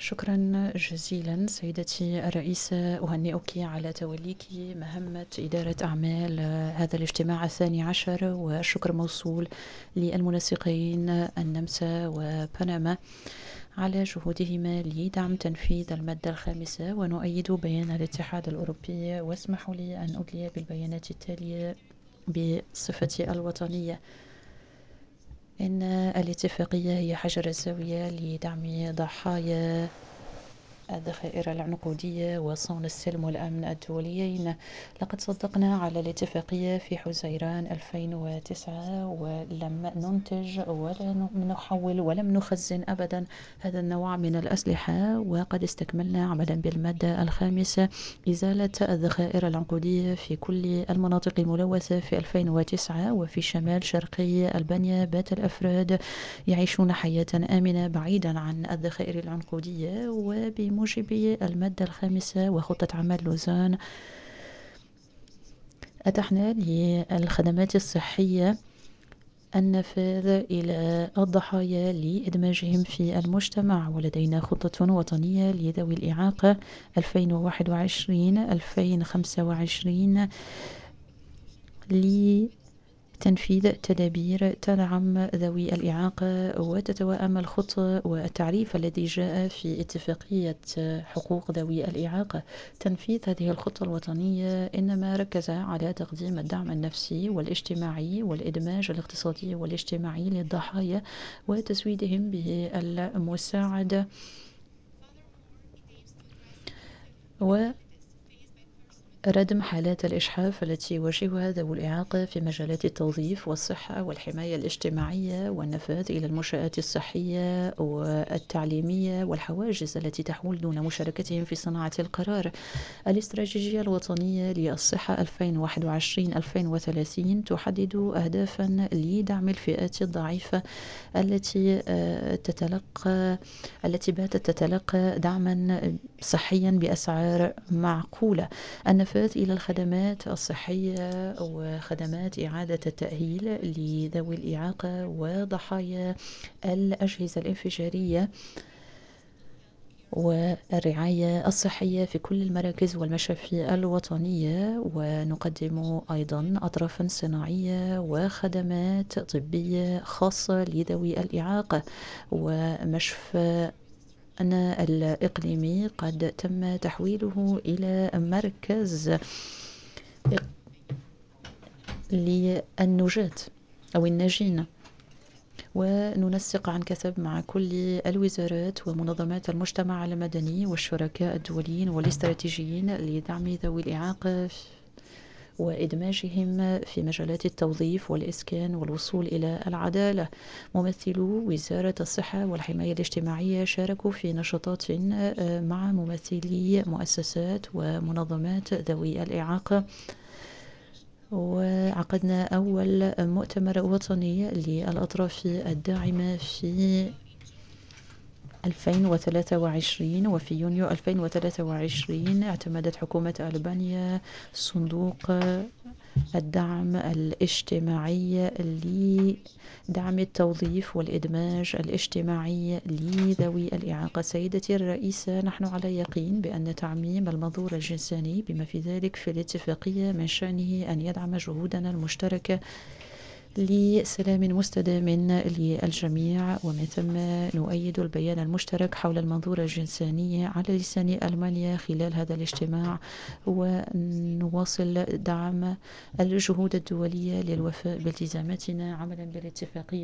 شكرا جزيلا سيدتي الرئيسة، أهنئك على توليك مهمة إدارة أعمال هذا الاجتماع الثاني عشر، والشكر موصول للمنسقين النمسا وبنما على جهودهما لدعم تنفيذ المادة الخامسة. ونؤيد بيان الاتحاد الأوروبي، واسمحوا لي أن أدلي بالبيانات التالية بصفتي الوطنية. إن الاتفاقية هي حجر الزاوية لدعم ضحايا الذخائر العنقودية وصون السلم والأمن الدوليين. لقد صدقنا على الاتفاقية في حزيران 2009، ولم ننتج ولم نحول ولم نخزن أبدا هذا النوع من الأسلحة. وقد استكملنا عملا بالمادة الخامسة، إزالة الذخائر العنقودية في كل المناطق الملوثة في 2009. وفي شمال شرقي ألبانيا بات الأفراد يعيشون حياة آمنة بعيدا عن الذخائر العنقودية. وبموجب المادة الخامسة وخطة عمل لوزان، أتحنا للخدمات الصحية النفاذ إلى الضحايا لإدماجهم في المجتمع. ولدينا خطة وطنية لذوي الإعاقة 2021-2025 تنفيذ تدابير تدعم ذوي الإعاقة، وتتوائم الخطة والتعريف الذي جاء في اتفاقية حقوق ذوي الإعاقة. تنفيذ هذه الخطة الوطنية إنما ركز على تقديم الدعم النفسي والاجتماعي والإدماج الاقتصادي والاجتماعي للضحايا، وتزويدهم بالمساعدة ردم حالات الإجحاف التي يواجهها ذوي الإعاقة في مجالات التوظيف والصحة والحماية الاجتماعية والنفاذ إلى المنشآت الصحية والتعليمية والحواجز التي تحول دون مشاركتهم في صناعة القرار. الاستراتيجية الوطنية للصحة 2021-2030 تحدد أهدافا لدعم الفئات الضعيفة التي باتت تتلقى دعما صحيا بأسعار معقولة. النفاذ إلى الخدمات الصحية وخدمات إعادة التأهيل لذوي الإعاقة وضحايا الأجهزة الانفجارية والرعاية الصحية في كل المراكز والمشافي الوطنية. ونقدم أيضا أطرافا صناعية وخدمات طبية خاصة لذوي الإعاقة. ومشفى الإقليمي قد تم تحويله إلى مركز للنجاة أو النجين. وننسق عن كثب مع كل الوزارات ومنظمات المجتمع المدني والشركاء الدوليين والاستراتيجيين لدعم ذوي الإعاقة وإدماجهم في مجالات التوظيف والإسكان والوصول إلى العدالة. ممثلو وزارة الصحة والحماية الاجتماعية شاركوا في نشاطات مع ممثلي مؤسسات ومنظمات ذوي الإعاقة. وعقدنا أول مؤتمر وطني للأطراف الداعمة في 2023. وفي يونيو 2023 اعتمدت حكومة ألبانيا صندوق الدعم الاجتماعي لدعم التوظيف والإدماج الاجتماعي لذوي الإعاقة. سيدتي الرئيسة، نحن على يقين بأن تعميم المنظور الجنساني بما في ذلك في الاتفاقية من شأنه أن يدعم جهودنا المشتركة لسلام مستدام للجميع. ومن ثم نؤيد البيان المشترك حول المنظور الجنساني على لسان ألمانيا خلال هذا الاجتماع، ونواصل دعم الجهود الدولية للوفاء بالتزاماتنا عملا بالاتفاقية